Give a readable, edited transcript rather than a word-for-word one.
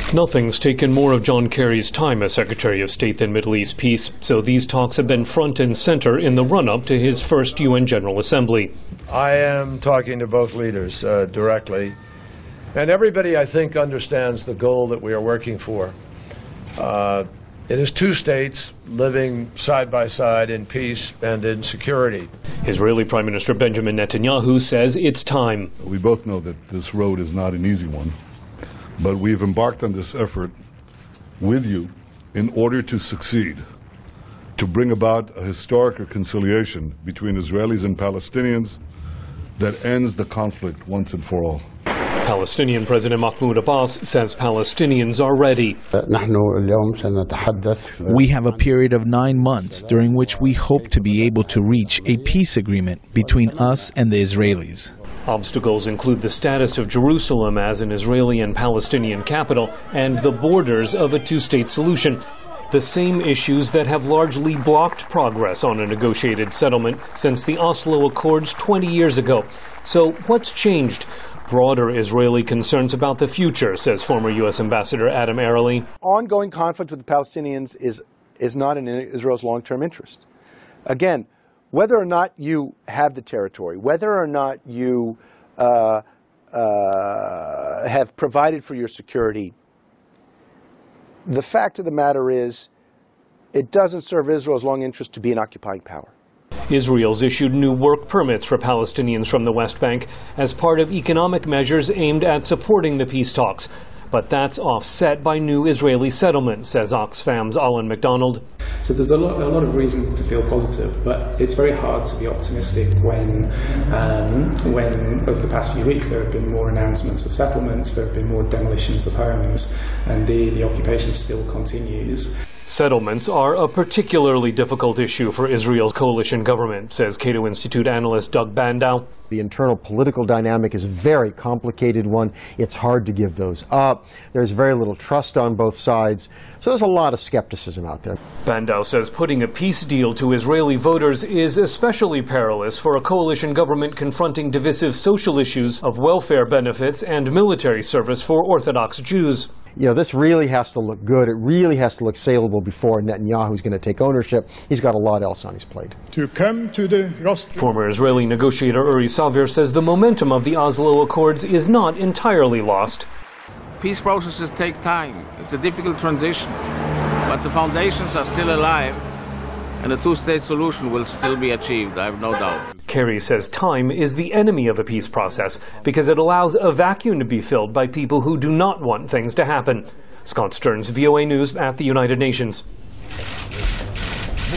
Nothing's taken more of John Kerry's time as Secretary of State than Middle East peace, so these talks have been front and center in the run-up to his first UN General Assembly. I am talking to both leaders directly, and everybody, I think, understands the goal that we are working for. It is two states living side by side in peace and in security. Israeli Prime Minister Benjamin Netanyahu says it's time. We both know that this road is not an easy one, but we've embarked on this effort with you in order to succeed, to bring about a historic reconciliation between Israelis and Palestinians that ends the conflict once and for all. Palestinian President Mahmoud Abbas says Palestinians are ready. We have a period of 9 months during which we hope to be able to reach a peace agreement between us and the Israelis. Obstacles include the status of Jerusalem as an Israeli and Palestinian capital and the borders of a two-state solution, the same issues that have largely blocked progress on a negotiated settlement since the Oslo Accords 20 years ago. So what's changed? Broader Israeli concerns about the future, says former U.S. Ambassador Adam Arely. Ongoing conflict with the Palestinians is not in Israel's long-term interest. Again, whether or not you have the territory, whether or not you have provided for your security, the fact of the matter is it doesn't serve Israel's long interest to be an occupying power. Israel's issued new work permits for Palestinians from the West Bank as part of economic measures aimed at supporting the peace talks. But that's offset by new Israeli settlements, says Oxfam's Alan MacDonald. So there's a lot of reasons to feel positive, but it's very hard to be optimistic when over the past few weeks there have been more announcements of settlements, there have been more demolitions of homes, and the occupation still continues. Settlements are a particularly difficult issue for Israel's coalition government, says Cato Institute analyst Doug Bandow. The internal political dynamic is a very complicated one. It's hard to give those up. There's very little trust on both sides. So there's a lot of skepticism out there. Bandow says putting a peace deal to Israeli voters is especially perilous for a coalition government confronting divisive social issues of welfare benefits and military service for Orthodox Jews. You know, this really has to look good. It really has to look saleable before Netanyahu's going to take ownership. He's got a lot else on his plate. To come to the Former Israeli negotiator Uri Savir says the momentum of the Oslo Accords is not entirely lost. Peace processes take time. It's a difficult transition, but the foundations are still alive, and a two-state solution will still be achieved, I have no doubt. Kerry says time is the enemy of a peace process because it allows a vacuum to be filled by people who do not want things to happen. Scott Stearns, VOA News at the United Nations.